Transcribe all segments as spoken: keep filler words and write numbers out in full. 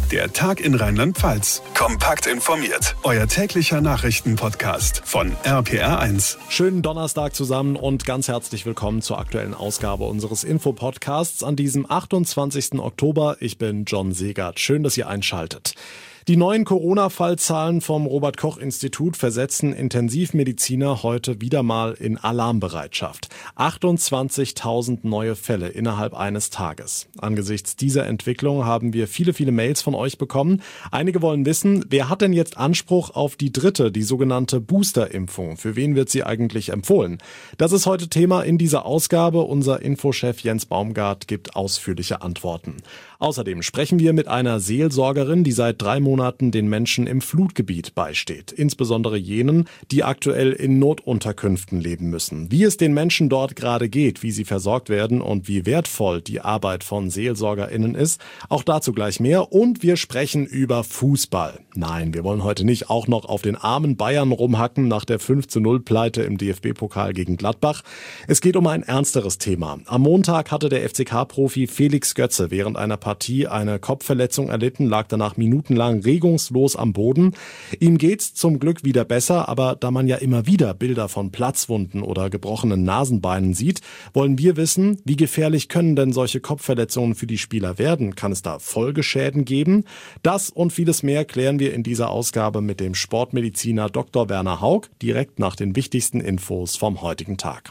Der Tag in Rheinland-Pfalz. Kompakt informiert. Euer täglicher Nachrichtenpodcast von R P R eins. Schönen Donnerstag zusammen und ganz herzlich willkommen zur aktuellen Ausgabe unseres Infopodcasts an diesem achtundzwanzigsten Oktober. Ich bin John Segert. Schön, dass ihr einschaltet. Die neuen Corona-Fallzahlen vom Robert-Koch-Institut versetzen Intensivmediziner heute wieder mal in Alarmbereitschaft. achtundzwanzigtausend neue Fälle innerhalb eines Tages. Angesichts dieser Entwicklung haben wir viele, viele Mails von euch bekommen. Einige wollen wissen, wer hat denn jetzt Anspruch auf die dritte, die sogenannte Booster-Impfung? Für wen wird sie eigentlich empfohlen? Das ist heute Thema in dieser Ausgabe. Unser Infochef Jens Baumgart gibt ausführliche Antworten. Außerdem sprechen wir mit einer Seelsorgerin, die seit drei Monaten den Menschen im Flutgebiet beisteht. Insbesondere jenen, die aktuell in Notunterkünften leben müssen. Wie es den Menschen dort gerade geht, wie sie versorgt werden und wie wertvoll die Arbeit von SeelsorgerInnen ist. Auch dazu gleich mehr. Und wir sprechen über Fußball. Nein, wir wollen heute nicht auch noch auf den armen Bayern rumhacken nach der fünf zu null Pleite im D F B-Pokal gegen Gladbach. Es geht um ein ernsteres Thema. Am Montag hatte der F C K-Profi Felix Götze während einer Partie eine Kopfverletzung erlitten, lag danach minutenlang regungslos am Boden. Ihm geht's zum Glück wieder besser, aber da man ja immer wieder Bilder von Platzwunden oder gebrochenen Nasenbeinen sieht, wollen wir wissen, wie gefährlich können denn solche Kopfverletzungen für die Spieler werden? Kann es da Folgeschäden geben? Das und vieles mehr klären wir in dieser Ausgabe mit dem Sportmediziner Doktor Werner Haug, direkt nach den wichtigsten Infos vom heutigen Tag.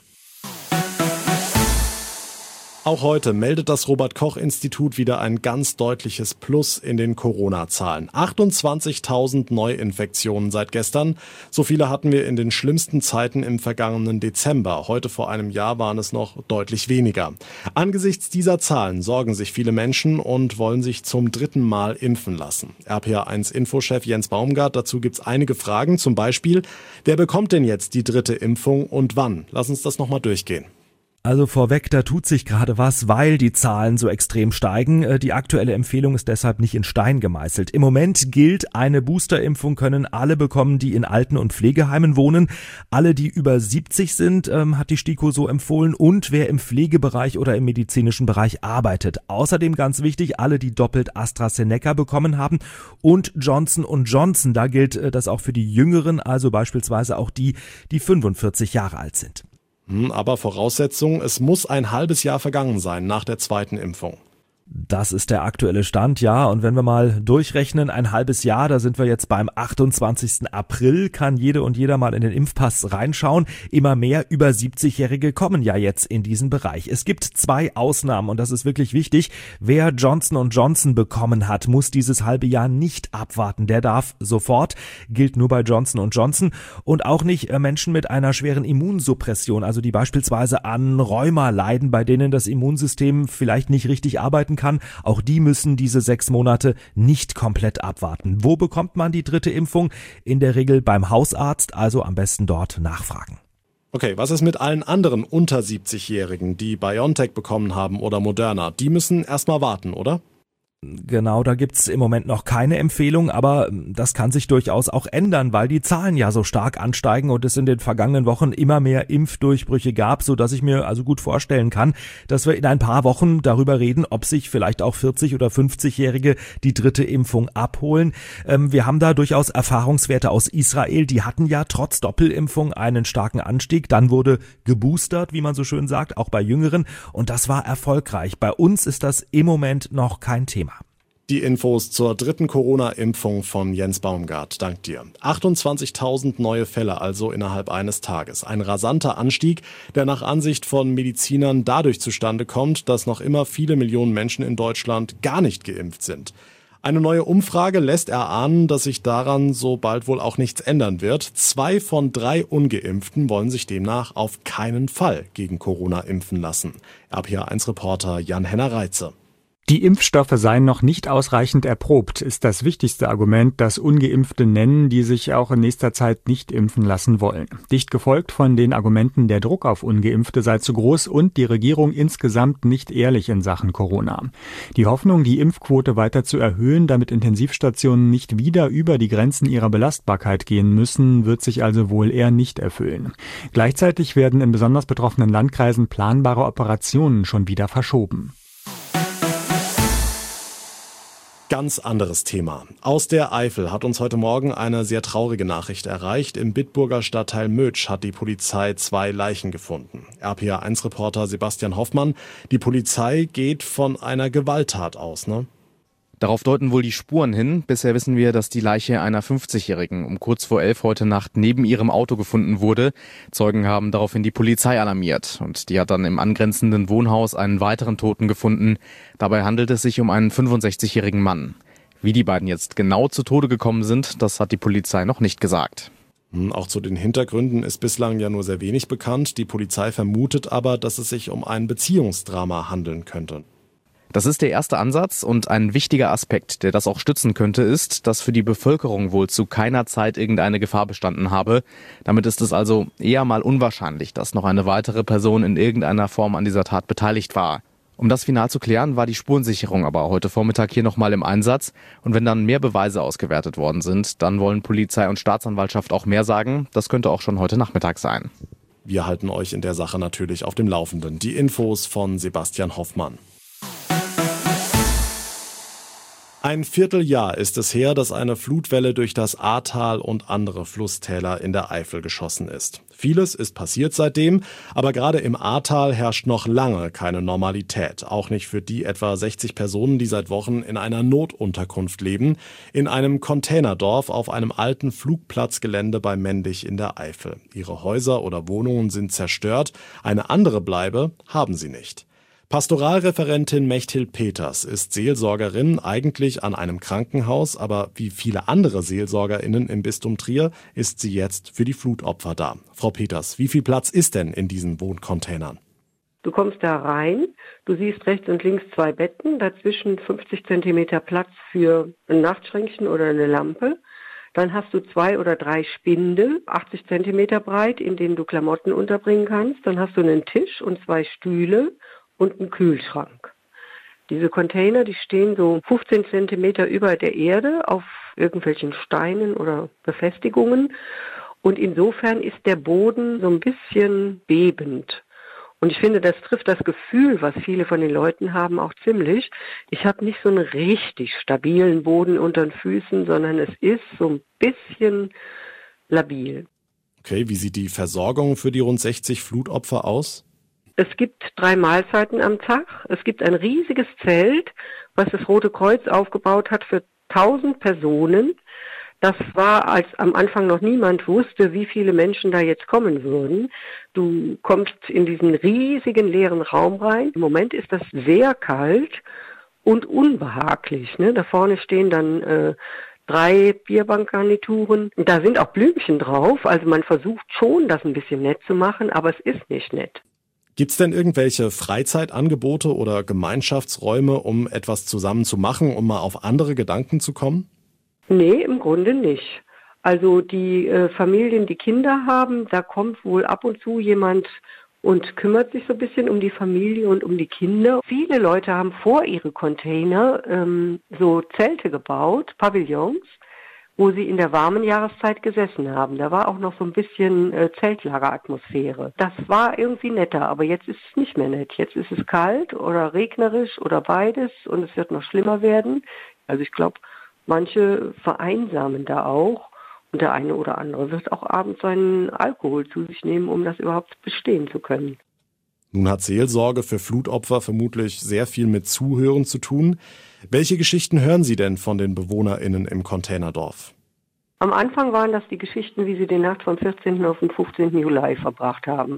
Auch heute meldet das Robert-Koch-Institut wieder ein ganz deutliches Plus in den Corona-Zahlen. achtundzwanzigtausend Neuinfektionen seit gestern. So viele hatten wir in den schlimmsten Zeiten im vergangenen Dezember. Heute vor einem Jahr waren es noch deutlich weniger. Angesichts dieser Zahlen sorgen sich viele Menschen und wollen sich zum dritten Mal impfen lassen. R P R eins Infochef Jens Baumgart, dazu gibt's einige Fragen. Zum Beispiel, wer bekommt denn jetzt die dritte Impfung und wann? Lass uns das nochmal durchgehen. Also vorweg, da tut sich gerade was, weil die Zahlen so extrem steigen. Die aktuelle Empfehlung ist deshalb nicht in Stein gemeißelt. Im Moment gilt, eine Boosterimpfung können alle bekommen, die in Alten- und Pflegeheimen wohnen. Alle, die über siebzig sind, ähm, hat die STIKO so empfohlen, und wer im Pflegebereich oder im medizinischen Bereich arbeitet. Außerdem ganz wichtig, alle, die doppelt AstraZeneca bekommen haben, und Johnson und Johnson. Da gilt das auch für die Jüngeren, also beispielsweise auch die, die fünfundvierzig Jahre alt sind. Aber Voraussetzung, es muss ein halbes Jahr vergangen sein nach der zweiten Impfung. Das ist der aktuelle Stand, ja. Und wenn wir mal durchrechnen, ein halbes Jahr, da sind wir jetzt beim achtundzwanzigsten April, kann jede und jeder mal in den Impfpass reinschauen. Immer mehr über siebzigjährige kommen ja jetzt in diesen Bereich. Es gibt zwei Ausnahmen und das ist wirklich wichtig. Wer Johnson und Johnson bekommen hat, muss dieses halbe Jahr nicht abwarten. Der darf sofort, gilt nur bei Johnson und Johnson, und auch nicht Menschen mit einer schweren Immunsuppression, also die beispielsweise an Rheuma leiden, bei denen das Immunsystem vielleicht nicht richtig arbeiten kann. Auch die müssen diese sechs Monate nicht komplett abwarten. Wo bekommt man die dritte Impfung? In der Regel beim Hausarzt, also am besten dort nachfragen. Okay, was ist mit allen anderen unter siebzigjährigen, die BioNTech bekommen haben oder Moderna? Die müssen erstmal warten, oder? Genau, da gibt's im Moment noch keine Empfehlung, aber das kann sich durchaus auch ändern, weil die Zahlen ja so stark ansteigen und es in den vergangenen Wochen immer mehr Impfdurchbrüche gab, so dass ich mir also gut vorstellen kann, dass wir in ein paar Wochen darüber reden, ob sich vielleicht auch vierzig- oder fünfzigjährige die dritte Impfung abholen. Wir haben da durchaus Erfahrungswerte aus Israel, die hatten ja trotz Doppelimpfung einen starken Anstieg, dann wurde geboostert, wie man so schön sagt, auch bei Jüngeren, und das war erfolgreich. Bei uns ist das im Moment noch kein Thema. Die Infos zur dritten Corona-Impfung von Jens Baumgart. Dank dir. achtundzwanzigtausend neue Fälle also innerhalb eines Tages. Ein rasanter Anstieg, der nach Ansicht von Medizinern dadurch zustande kommt, dass noch immer viele Millionen Menschen in Deutschland gar nicht geimpft sind. Eine neue Umfrage lässt erahnen, dass sich daran so bald wohl auch nichts ändern wird. Zwei von drei Ungeimpften wollen sich demnach auf keinen Fall gegen Corona impfen lassen. R P R eins Reporter Jan-Henner Reitze. Die Impfstoffe seien noch nicht ausreichend erprobt, ist das wichtigste Argument, das Ungeimpfte nennen, die sich auch in nächster Zeit nicht impfen lassen wollen. Dicht gefolgt von den Argumenten, der Druck auf Ungeimpfte sei zu groß und die Regierung insgesamt nicht ehrlich in Sachen Corona. Die Hoffnung, die Impfquote weiter zu erhöhen, damit Intensivstationen nicht wieder über die Grenzen ihrer Belastbarkeit gehen müssen, wird sich also wohl eher nicht erfüllen. Gleichzeitig werden in besonders betroffenen Landkreisen planbare Operationen schon wieder verschoben. Ganz anderes Thema. Aus der Eifel hat uns heute Morgen eine sehr traurige Nachricht erreicht. Im Bitburger Stadtteil Mötsch hat die Polizei zwei Leichen gefunden. R P R eins Reporter Sebastian Hoffmann, die Polizei geht von einer Gewalttat aus, ne? Darauf deuten wohl die Spuren hin. Bisher wissen wir, dass die Leiche einer fünfzigjährigen um kurz vor elf heute Nacht neben ihrem Auto gefunden wurde. Zeugen haben daraufhin die Polizei alarmiert und die hat dann im angrenzenden Wohnhaus einen weiteren Toten gefunden. Dabei handelt es sich um einen fünfundsechzigjährigen Mann. Wie die beiden jetzt genau zu Tode gekommen sind, das hat die Polizei noch nicht gesagt. Auch zu den Hintergründen ist bislang ja nur sehr wenig bekannt. Die Polizei vermutet aber, dass es sich um ein Beziehungsdrama handeln könnte. Das ist der erste Ansatz und ein wichtiger Aspekt, der das auch stützen könnte, ist, dass für die Bevölkerung wohl zu keiner Zeit irgendeine Gefahr bestanden habe. Damit ist es also eher mal unwahrscheinlich, dass noch eine weitere Person in irgendeiner Form an dieser Tat beteiligt war. Um das final zu klären, war die Spurensicherung aber heute Vormittag hier nochmal im Einsatz. Und wenn dann mehr Beweise ausgewertet worden sind, dann wollen Polizei und Staatsanwaltschaft auch mehr sagen. Das könnte auch schon heute Nachmittag sein. Wir halten euch in der Sache natürlich auf dem Laufenden. Die Infos von Sebastian Hoffmann. Ein Vierteljahr ist es her, dass eine Flutwelle durch das Ahrtal und andere Flusstäler in der Eifel geschossen ist. Vieles ist passiert seitdem, aber gerade im Ahrtal herrscht noch lange keine Normalität. Auch nicht für die etwa sechzig Personen, die seit Wochen in einer Notunterkunft leben, in einem Containerdorf auf einem alten Flugplatzgelände bei Mendig in der Eifel. Ihre Häuser oder Wohnungen sind zerstört, eine andere Bleibe haben sie nicht. Pastoralreferentin Mechthild Peters ist Seelsorgerin, eigentlich an einem Krankenhaus, aber wie viele andere SeelsorgerInnen im Bistum Trier ist sie jetzt für die Flutopfer da. Frau Peters, wie viel Platz ist denn in diesen Wohncontainern? Du kommst da rein, du siehst rechts und links zwei Betten, dazwischen fünfzig Zentimeter Platz für ein Nachtschränkchen oder eine Lampe. Dann hast du zwei oder drei Spinde, achtzig Zentimeter breit, in denen du Klamotten unterbringen kannst. Dann hast du einen Tisch und zwei Stühle und einen Kühlschrank. Diese Container, die stehen so fünfzehn Zentimeter über der Erde auf irgendwelchen Steinen oder Befestigungen. Und insofern ist der Boden so ein bisschen bebend. Und ich finde, das trifft das Gefühl, was viele von den Leuten haben, auch ziemlich. Ich habe nicht so einen richtig stabilen Boden unter den Füßen, sondern es ist so ein bisschen labil. Okay, wie sieht die Versorgung für die rund sechzig Flutopfer aus? Es gibt drei Mahlzeiten am Tag. Es gibt ein riesiges Zelt, was das Rote Kreuz aufgebaut hat für tausend Personen. Das war, als am Anfang noch niemand wusste, wie viele Menschen da jetzt kommen würden. Du kommst in diesen riesigen leeren Raum rein. Im Moment ist das sehr kalt und unbehaglich, ne? Da vorne stehen dann äh, drei Bierbankgarnituren. Da sind auch Blümchen drauf. Also man versucht schon, das ein bisschen nett zu machen, aber es ist nicht nett. Gibt's denn irgendwelche Freizeitangebote oder Gemeinschaftsräume, um etwas zusammen zu machen, um mal auf andere Gedanken zu kommen? Nee, im Grunde nicht. Also die äh, Familien, die Kinder haben, da kommt wohl ab und zu jemand und kümmert sich so ein bisschen um die Familie und um die Kinder. Viele Leute haben vor ihre Container ähm, so Zelte gebaut, Pavillons, wo sie in der warmen Jahreszeit gesessen haben. Da war auch noch so ein bisschen äh, Zeltlageratmosphäre. Das war irgendwie netter, aber jetzt ist es nicht mehr nett. Jetzt ist es kalt oder regnerisch oder beides und es wird noch schlimmer werden. Also ich glaube, manche vereinsamen da auch und der eine oder andere wird auch abends seinen Alkohol zu sich nehmen, um das überhaupt bestehen zu können. Nun hat Seelsorge für Flutopfer vermutlich sehr viel mit Zuhören zu tun. Welche Geschichten hören Sie denn von den BewohnerInnen im Containerdorf? Am Anfang waren das die Geschichten, wie sie die Nacht vom vierzehnten auf den fünfzehnten Juli verbracht haben.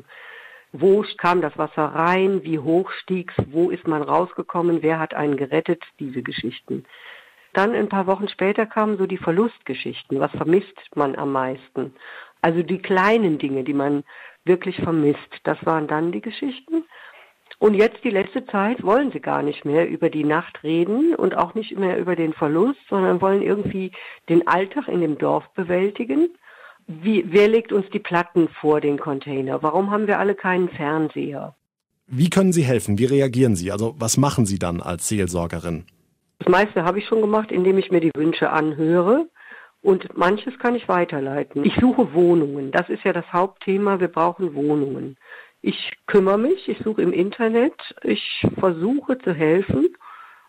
Wo kam das Wasser rein? Wie hoch stieg's? Wo ist man rausgekommen? Wer hat einen gerettet? Diese Geschichten. Dann ein paar Wochen später kamen so die Verlustgeschichten. Was vermisst man am meisten? Also die kleinen Dinge, die man wirklich vermisst. Das waren dann die Geschichten. Und jetzt die letzte Zeit wollen sie gar nicht mehr über die Nacht reden und auch nicht mehr über den Verlust, sondern wollen irgendwie den Alltag in dem Dorf bewältigen. Wie, wer legt uns die Platten vor den Container? Warum haben wir alle keinen Fernseher? Wie können Sie helfen? Wie reagieren Sie? Also was machen Sie dann als Seelsorgerin? Das meiste habe ich schon gemacht, indem ich mir die Wünsche anhöre. Und manches kann ich weiterleiten. Ich suche Wohnungen. Das ist ja das Hauptthema. Wir brauchen Wohnungen. Ich kümmere mich, ich suche im Internet, ich versuche zu helfen.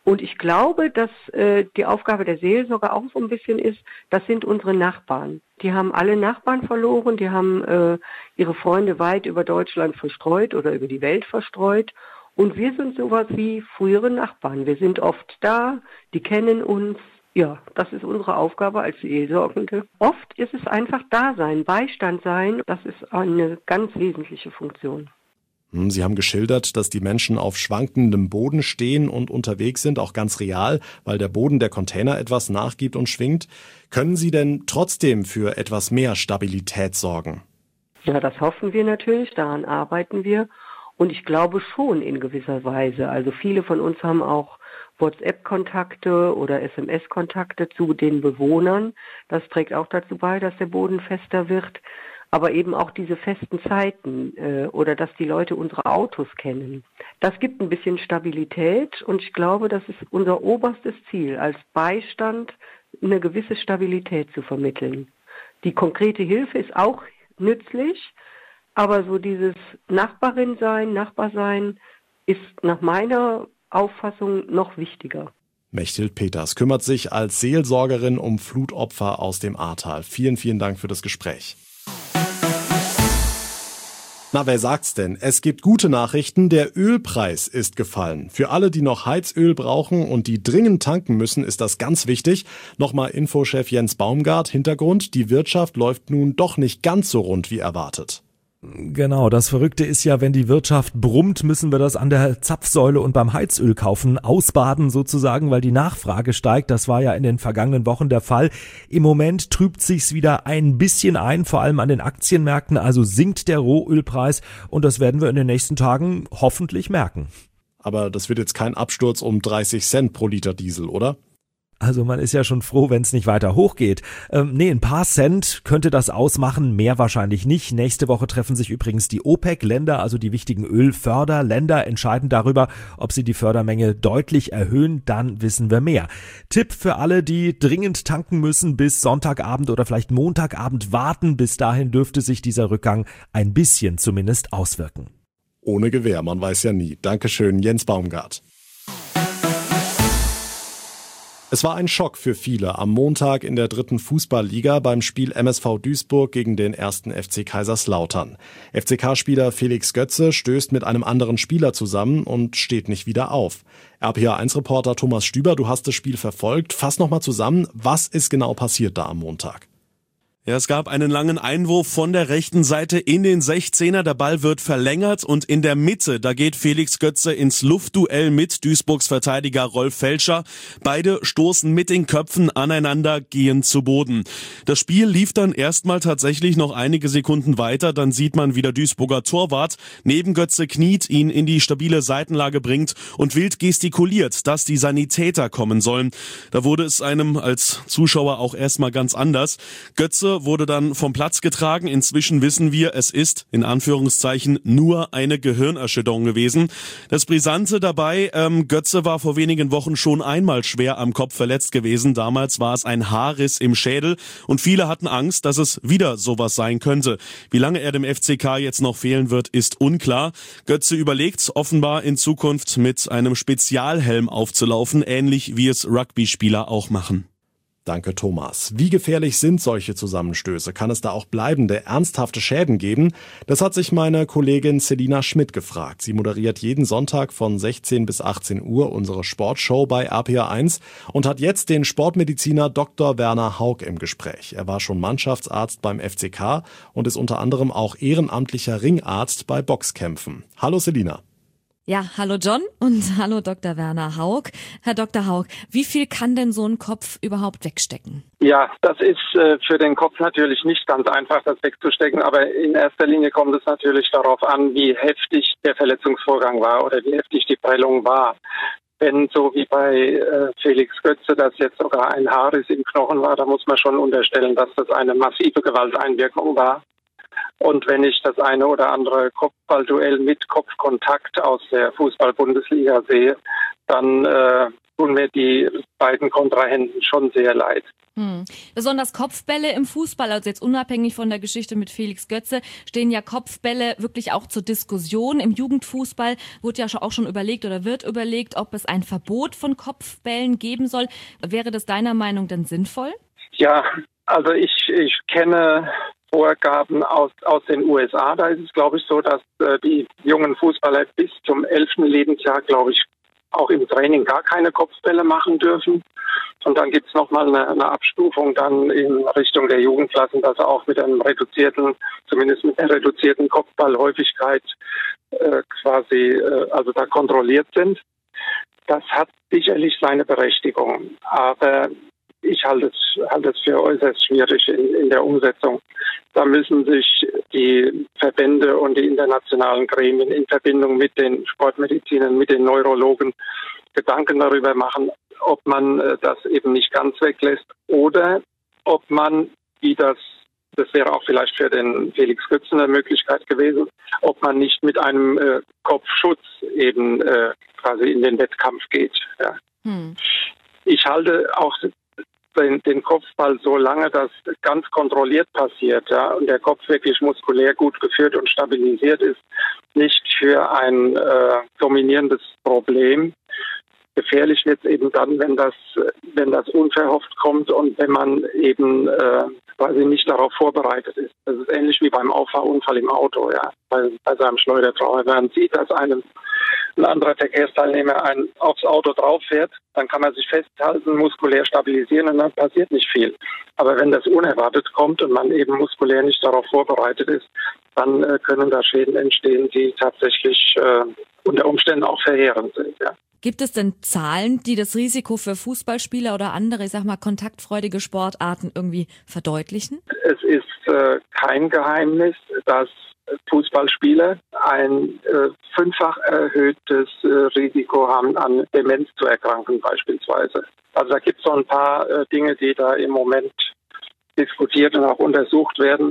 Und ich glaube, dass äh, die Aufgabe der Seelsorge auch so ein bisschen ist, das sind unsere Nachbarn. Die haben alle Nachbarn verloren, die haben äh, ihre Freunde weit über Deutschland verstreut oder über die Welt verstreut. Und wir sind sowas wie frühere Nachbarn. Wir sind oft da, die kennen uns. Ja, das ist unsere Aufgabe als Seelsorgende. Oft ist es einfach Dasein, Beistand sein. Das ist eine ganz wesentliche Funktion. Sie haben geschildert, dass die Menschen auf schwankendem Boden stehen und unterwegs sind, auch ganz real, weil der Boden der Container etwas nachgibt und schwingt. Können Sie denn trotzdem für etwas mehr Stabilität sorgen? Ja, das hoffen wir natürlich, daran arbeiten wir. Und ich glaube schon in gewisser Weise. Also viele von uns haben auch WhatsApp-Kontakte oder S M S-Kontakte zu den Bewohnern. Das trägt auch dazu bei, dass der Boden fester wird. Aber eben auch diese festen Zeiten äh, oder dass die Leute unsere Autos kennen. Das gibt ein bisschen Stabilität und ich glaube, das ist unser oberstes Ziel, als Beistand eine gewisse Stabilität zu vermitteln. Die konkrete Hilfe ist auch nützlich, aber so dieses Nachbarin sein, Nachbar sein ist nach meiner Auffassung noch wichtiger. Mechthild Peters kümmert sich als Seelsorgerin um Flutopfer aus dem Ahrtal. Vielen, vielen Dank für das Gespräch. Na, wer sagt's denn? Es gibt gute Nachrichten, der Ölpreis ist gefallen. Für alle, die noch Heizöl brauchen und die dringend tanken müssen, ist das ganz wichtig. Nochmal Infochef Jens Baumgart, Hintergrund, die Wirtschaft läuft nun doch nicht ganz so rund wie erwartet. Genau, das Verrückte ist ja, wenn die Wirtschaft brummt, müssen wir das an der Zapfsäule und beim Heizöl kaufen, ausbaden sozusagen, weil die Nachfrage steigt. Das war ja in den vergangenen Wochen der Fall. Im Moment trübt sich's wieder ein bisschen ein, vor allem an den Aktienmärkten, also sinkt der Rohölpreis und das werden wir in den nächsten Tagen hoffentlich merken. Aber das wird jetzt kein Absturz um dreißig Cent pro Liter Diesel, oder? Also man ist ja schon froh, wenn es nicht weiter hochgeht. Ähm, nee, ein paar Cent könnte das ausmachen, mehr wahrscheinlich nicht. Nächste Woche treffen sich übrigens die OPEC-Länder, also die wichtigen Ölförderländer, entscheiden darüber, ob sie die Fördermenge deutlich erhöhen. Dann wissen wir mehr. Tipp für alle, die dringend tanken müssen, bis Sonntagabend oder vielleicht Montagabend warten. Bis dahin dürfte sich dieser Rückgang ein bisschen zumindest auswirken. Ohne Gewähr, man weiß ja nie. Dankeschön, Jens Baumgart. Es war ein Schock für viele am Montag in der dritten Fußballliga beim Spiel M S V Duisburg gegen den ersten F C Kaiserslautern. F C K-Spieler Felix Götze stößt mit einem anderen Spieler zusammen und steht nicht wieder auf. R P A eins Reporter Thomas Stüber, du hast das Spiel verfolgt. Fass nochmal zusammen, was ist genau passiert da am Montag? Ja, es gab einen langen Einwurf von der rechten Seite in den sechzehner. Der Ball wird verlängert und in der Mitte, da geht Felix Götze ins Luftduell mit Duisburgs Verteidiger Rolf Felscher. Beide stoßen mit den Köpfen aneinander, gehen zu Boden. Das Spiel lief dann erstmal tatsächlich noch einige Sekunden weiter. Dann sieht man, wie der Duisburger Torwart neben Götze kniet, ihn in die stabile Seitenlage bringt und wild gestikuliert, dass die Sanitäter kommen sollen. Da wurde es einem als Zuschauer auch erstmal ganz anders. Götze wurde dann vom Platz getragen. Inzwischen wissen wir, es ist, in Anführungszeichen, nur eine Gehirnerschütterung gewesen. Das Brisante dabei, ähm, Götze war vor wenigen Wochen schon einmal schwer am Kopf verletzt gewesen. Damals war es ein Haarriss im Schädel und viele hatten Angst, dass es wieder sowas sein könnte. Wie lange er dem F C K jetzt noch fehlen wird, ist unklar. Götze überlegt offenbar in Zukunft mit einem Spezialhelm aufzulaufen, ähnlich wie es Rugby-Spieler auch machen. Danke, Thomas. Wie gefährlich sind solche Zusammenstöße? Kann es da auch bleibende, ernsthafte Schäden geben? Das hat sich meine Kollegin Selina Schmidt gefragt. Sie moderiert jeden Sonntag von sechzehn bis achtzehn Uhr unsere Sportshow bei R P A eins und hat jetzt den Sportmediziner Doktor Werner Haug im Gespräch. Er war schon Mannschaftsarzt beim F C K und ist unter anderem auch ehrenamtlicher Ringarzt bei Boxkämpfen. Hallo Selina. Ja, hallo John und hallo Doktor Werner Haug. Herr Doktor Haug, wie viel kann denn so ein Kopf überhaupt wegstecken? Ja, das ist äh, für den Kopf natürlich nicht ganz einfach, das wegzustecken, aber in erster Linie kommt es natürlich darauf an, wie heftig der Verletzungsvorgang war oder wie heftig die Prellung war. Wenn so wie bei äh, Felix Götze das jetzt sogar ein Haarriss im Knochen war, da muss man schon unterstellen, dass das eine massive Gewalteinwirkung war. Und wenn ich das eine oder andere Kopfballduell mit Kopfkontakt aus der Fußball-Bundesliga sehe, dann äh, tun mir die beiden Kontrahenten schon sehr leid. Hm. Besonders Kopfbälle im Fußball, also jetzt unabhängig von der Geschichte mit Felix Götze, stehen ja Kopfbälle wirklich auch zur Diskussion. Im Jugendfußball wurde ja auch schon überlegt oder wird überlegt, ob es ein Verbot von Kopfbällen geben soll. Wäre das deiner Meinung denn sinnvoll? Ja, also ich, ich kenne Vorgaben aus, aus den U S A. Da ist es, glaube ich, so, dass äh, die jungen Fußballer bis zum elften Lebensjahr, glaube ich, auch im Training gar keine Kopfbälle machen dürfen. Und dann gibt es nochmal eine, eine Abstufung dann in Richtung der Jugendklassen, dass auch mit einem reduzierten, zumindest mit einer reduzierten Kopfballhäufigkeit äh, quasi, äh, also da kontrolliert sind. Das hat sicherlich seine Berechtigung. Aber ich halte es, halte es für äußerst schwierig in, in der Umsetzung. Da müssen sich die Verbände und die internationalen Gremien in Verbindung mit den Sportmedizinern, mit den Neurologen Gedanken darüber machen, ob man äh, das eben nicht ganz weglässt oder ob man, wie das, das wäre auch vielleicht für den Felix Götze eine Möglichkeit gewesen, ob man nicht mit einem äh, Kopfschutz eben äh, quasi in den Wettkampf geht. Ja. Hm. Ich halte auch den, den Kopfball so lange, dass ganz kontrolliert passiert, ja, und der Kopf wirklich muskulär gut geführt und stabilisiert ist, nicht für ein äh, dominierendes Problem. Gefährlich wird es eben dann, wenn das, wenn das unverhofft kommt und wenn man eben äh, quasi nicht darauf vorbereitet ist. Das ist ähnlich wie beim Auffahrunfall im Auto, ja, bei, bei seinem Schleudertrauma. Wenn man sieht, dass einem ein anderer Verkehrsteilnehmer ein, aufs Auto drauf fährt, dann kann man sich festhalten, muskulär stabilisieren und dann passiert nicht viel. Aber wenn das unerwartet kommt und man eben muskulär nicht darauf vorbereitet ist, dann äh, können da Schäden entstehen, die tatsächlich äh, unter Umständen auch verheerend sind, ja. Gibt es denn Zahlen, die das Risiko für Fußballspieler oder andere, ich sag mal, kontaktfreudige Sportarten irgendwie verdeutlichen? Es ist äh, kein Geheimnis, dass Fußballspieler ein äh, fünffach erhöhtes äh, Risiko haben, an Demenz zu erkranken beispielsweise. Also da gibt es so ein paar äh, Dinge, die da im Moment diskutiert und auch untersucht werden.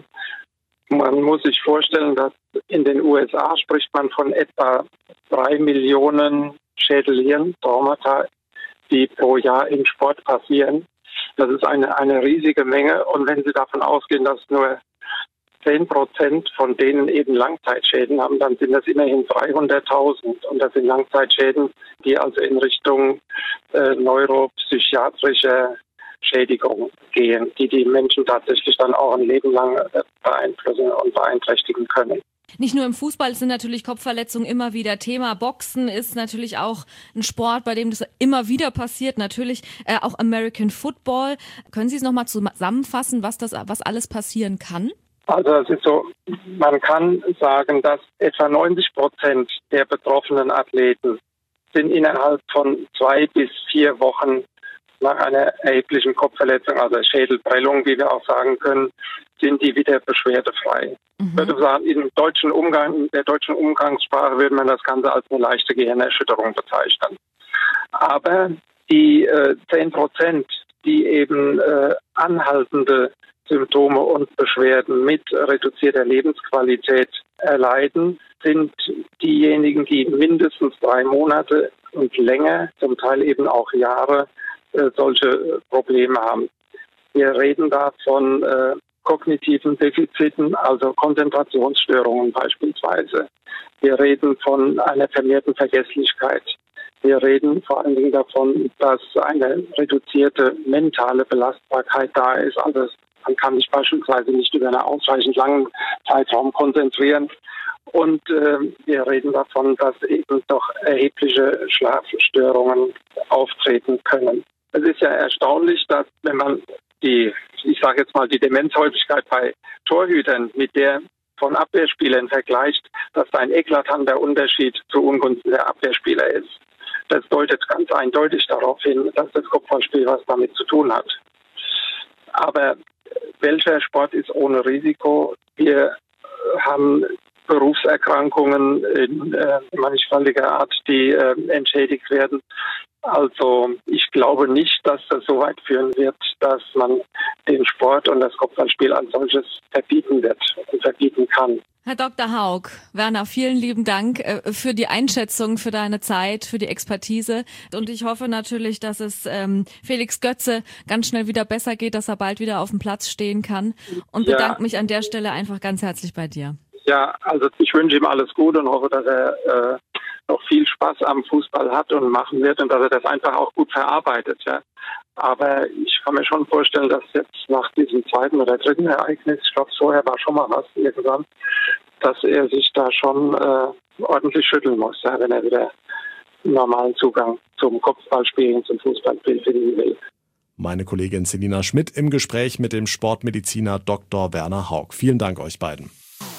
Man muss sich vorstellen, dass in den U S A spricht man von etwa drei Millionen Schädel-Hirn-Traumata, die pro Jahr im Sport passieren. Das ist eine, eine riesige Menge. Und wenn Sie davon ausgehen, dass nur zehn Prozent von denen eben Langzeitschäden haben, dann sind das immerhin dreihunderttausend. Und das sind Langzeitschäden, die also in Richtung äh, neuropsychiatrischer Schädigung gehen, die die Menschen tatsächlich dann auch ein Leben lang beeinflussen und beeinträchtigen können. Nicht nur im Fußball sind natürlich Kopfverletzungen immer wieder Thema. Boxen ist natürlich auch ein Sport, bei dem das immer wieder passiert. Natürlich äh, auch American Football. Können Sie es nochmal zusammenfassen, was das, was alles passieren kann? Also es ist so, man kann sagen, dass etwa neunzig Prozent der betroffenen Athleten sind innerhalb von zwei bis vier Wochen nach einer erheblichen Kopfverletzung, also Schädelprellung, wie wir auch sagen können, sind die wieder beschwerdefrei. Mhm. Ich würde sagen, im deutschen Umgang, in der deutschen Umgangssprache würde man das Ganze als eine leichte Gehirnerschütterung bezeichnen. Aber die äh, zehn Prozent, die eben äh, anhaltende Symptome und Beschwerden mit reduzierter Lebensqualität erleiden, sind diejenigen, die mindestens drei Monate und länger, zum Teil eben auch Jahre, äh, solche Probleme haben. Wir reden da von äh, kognitiven Defiziten, also Konzentrationsstörungen beispielsweise. Wir reden von einer vermehrten Vergesslichkeit. Wir reden vor allen Dingen davon, dass eine reduzierte mentale Belastbarkeit da ist. Also man kann sich beispielsweise nicht über einen ausreichend langen Zeitraum konzentrieren. Und äh, wir reden davon, dass eben doch erhebliche Schlafstörungen auftreten können. Es ist ja erstaunlich, dass wenn man die, ich sage jetzt mal, die Demenzhäufigkeit bei Torhütern mit der von Abwehrspielern vergleicht, dass da ein eklatanter Unterschied zu Ungunsten der Abwehrspieler ist. Das deutet ganz eindeutig darauf hin, dass das Kopfballspiel was damit zu tun hat. Aber welcher Sport ist ohne Risiko? Wir haben Berufserkrankungen in äh, mannigfaltiger Art, die äh, entschädigt werden. Also ich glaube nicht, dass das so weit führen wird, dass man den Sport und das Kopfballspiel als solches verbieten wird und verbieten kann. Herr Doktor Haug, Werner, vielen lieben Dank für die Einschätzung, für deine Zeit, für die Expertise. Und ich hoffe natürlich, dass es ähm, Felix Götze ganz schnell wieder besser geht, dass er bald wieder auf dem Platz stehen kann. Und bedanke ja. mich an der Stelle einfach ganz herzlich bei dir. Ja, also ich wünsche ihm alles Gute und hoffe, dass er äh, noch viel Spaß am Fußball hat und machen wird und dass er das einfach auch gut verarbeitet. Ja. Aber ich kann mir schon vorstellen, dass jetzt nach diesem zweiten oder dritten Ereignis, ich glaube vorher war schon mal was irgendwann, dass er sich da schon äh, ordentlich schütteln muss, ja, wenn er wieder einen normalen Zugang zum Kopfballspielen, zum Fußballspiel finden will. Meine Kollegin Selina Schmidt im Gespräch mit dem Sportmediziner Doktor Werner Haug. Vielen Dank euch beiden.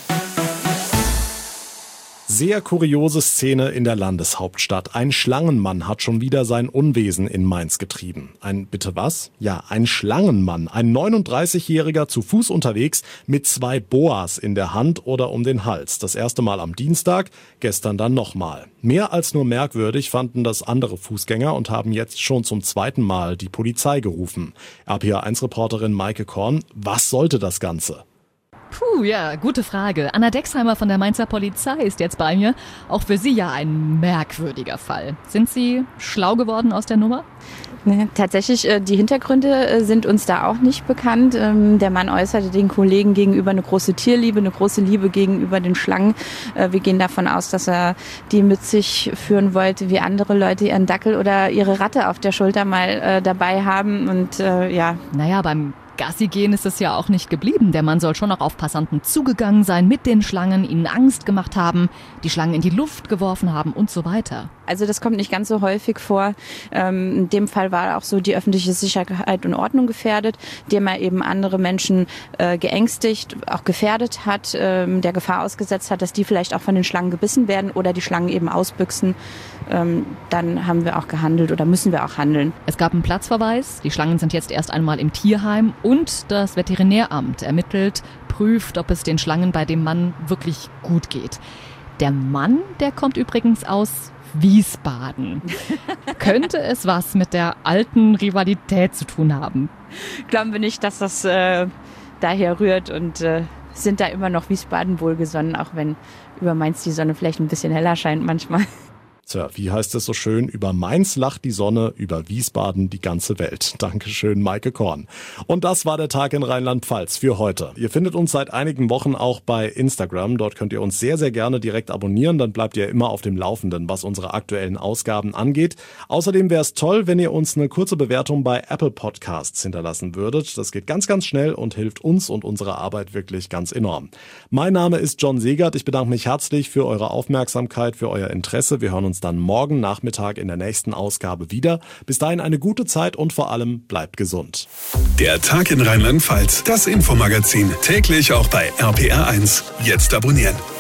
Sehr kuriose Szene in der Landeshauptstadt. Ein Schlangenmann hat schon wieder sein Unwesen in Mainz getrieben. Ein bitte was? Ja, ein Schlangenmann. Ein neununddreißigjähriger zu Fuß unterwegs mit zwei Boas in der Hand oder um den Hals. Das erste Mal am Dienstag, gestern dann nochmal. Mehr als nur merkwürdig fanden das andere Fußgänger und haben jetzt schon zum zweiten Mal die Polizei gerufen. R P A eins Reporterin Maike Korn, was sollte das Ganze? Puh, ja, gute Frage. Anna Dexheimer von der Mainzer Polizei ist jetzt bei mir. Auch für Sie ja ein merkwürdiger Fall. Sind Sie schlau geworden aus der Nummer? Nee, tatsächlich, die Hintergründe sind uns da auch nicht bekannt. Der Mann äußerte den Kollegen gegenüber eine große Tierliebe, eine große Liebe gegenüber den Schlangen. Wir gehen davon aus, dass er die mit sich führen wollte, wie andere Leute ihren Dackel oder ihre Ratte auf der Schulter mal dabei haben. Und ja. Naja, beim Gassi gehen ist es ja auch nicht geblieben. Der Mann soll schon noch auf Passanten zugegangen sein, mit den Schlangen, ihnen Angst gemacht haben, die Schlangen in die Luft geworfen haben und so weiter. Also das kommt nicht ganz so häufig vor. Ähm, in dem Fall war auch so die öffentliche Sicherheit und Ordnung gefährdet, indem er eben andere Menschen äh, geängstigt, auch gefährdet hat, ähm, der Gefahr ausgesetzt hat, dass die vielleicht auch von den Schlangen gebissen werden oder die Schlangen eben ausbüchsen. Ähm, dann haben wir auch gehandelt oder müssen wir auch handeln. Es gab einen Platzverweis. Die Schlangen sind jetzt erst einmal im Tierheim und das Veterinäramt ermittelt, prüft, ob es den Schlangen bei dem Mann wirklich gut geht. Der Mann, der kommt übrigens aus Wiesbaden. Könnte es was mit der alten Rivalität zu tun haben? Glauben wir nicht, dass das äh, daher rührt und äh, sind da immer noch Wiesbaden wohlgesonnen, auch wenn über Mainz die Sonne vielleicht ein bisschen heller scheint manchmal. Tja, wie heißt es so schön? Über Mainz lacht die Sonne, über Wiesbaden die ganze Welt. Dankeschön, Maike Korn. Und das war der Tag in Rheinland-Pfalz für heute. Ihr findet uns seit einigen Wochen auch bei Instagram. Dort könnt ihr uns sehr, sehr gerne direkt abonnieren. Dann bleibt ihr immer auf dem Laufenden, was unsere aktuellen Ausgaben angeht. Außerdem wäre es toll, wenn ihr uns eine kurze Bewertung bei Apple Podcasts hinterlassen würdet. Das geht ganz, ganz schnell und hilft uns und unserer Arbeit wirklich ganz enorm. Mein Name ist John Segert. Ich bedanke mich herzlich für eure Aufmerksamkeit, für euer Interesse. Wir hören uns dann morgen Nachmittag in der nächsten Ausgabe wieder. Bis dahin eine gute Zeit und vor allem bleibt gesund. Der Tag in Rheinland-Pfalz, das Infomagazin, täglich auch bei R P R eins. Jetzt abonnieren.